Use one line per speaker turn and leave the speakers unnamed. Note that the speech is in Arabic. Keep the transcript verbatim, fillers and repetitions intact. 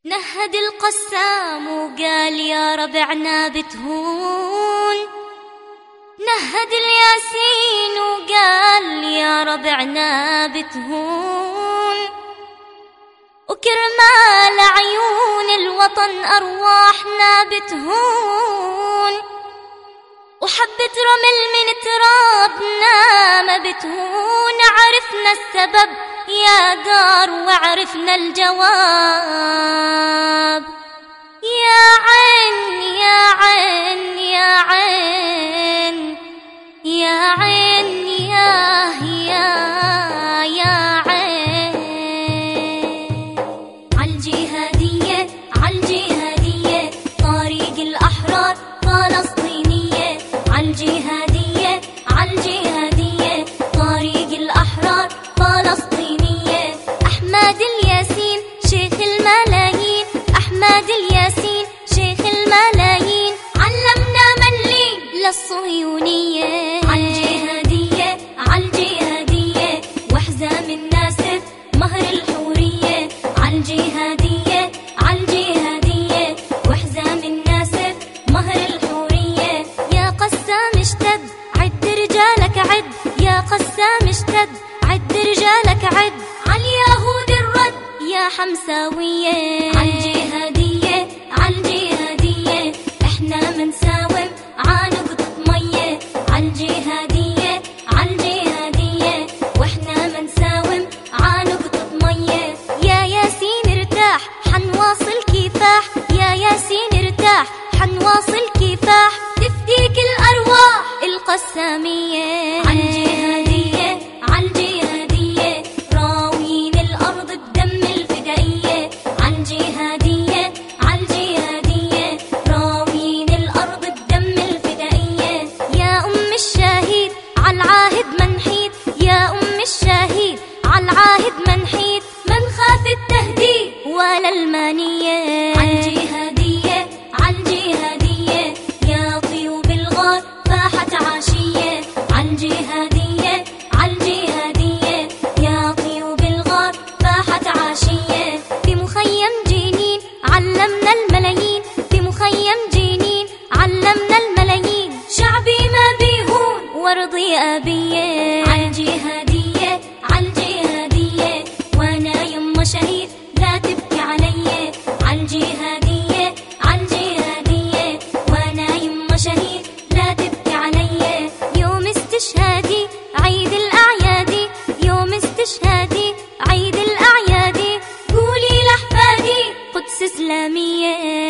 نهد القسام وقال يا ربعنا بتهون، نهد الياسين وقال يا ربعنا بتهون، وكرمال عيون الوطن أرواحنا بتهون، وحبة رمل من ترابنا ما بتهون. عرفنا السبب يا دار وعرفنا الجواب، يا عين يا عين يا عين يا عين يا يا يا عين. عالجهادية عالجهادية طريق الأحرار فلسطينية، عالجهادية عالجهادية طريق الأحرار فلسطينية. أحمد الياسين شيخ الملايين، أحمد الياسين شيخ الملايين، علمنا منلين للصهيونية. عالجهادية عالجهادية وحزام الناسف مهر الحورية، عالجهادية عالجهادية وحزام الناسف مهر الحورية. يا قسام اشتد عد رجالك عد، يا قسام اشتد عد رجالك عد، عاليهود الرد يا حمساوية. عالجهادية عالجهادية احنا منساوم عانقطة مية، عالجهادية عالجهادية واحنا منساوم عانقطة مية. يا ياسين ارتاح حنواصل كفاح، يا ياسين ارتاح حنواصل كفاح، تفديك الأرواح القسامية. عالجهادية عالجهادية راويين الأرض بدم الفدائية، عالجهادية عالجهادية راويين الأرض بدم الفدائية. يا أم الشهيد عالعاهد منحيد، يا أم الشهيد عالعاهد منحيد، من خاف التهديد ولا المانية. عالجهادية عالجهادية يا طيوب الغار فاحت عاشية، عالجهادية عالجهادية يا طيوب الغار فاحت عاشية. في مخيم جنين علمنا الملايين، في مخيم جنين علمنا الملايين، شعبي ما بيهون وارضي أبية. عالجهادية عالجهادية وانا يما شهيد لا تبكي علي، عالجهادية عالجهادية وانا يما شهيد لا تبكي علي. يوم استشهادي عيد الأعيادي، يوم استشهادي عيد الأعيادي، قولي لأحفادي قدس إسلامية.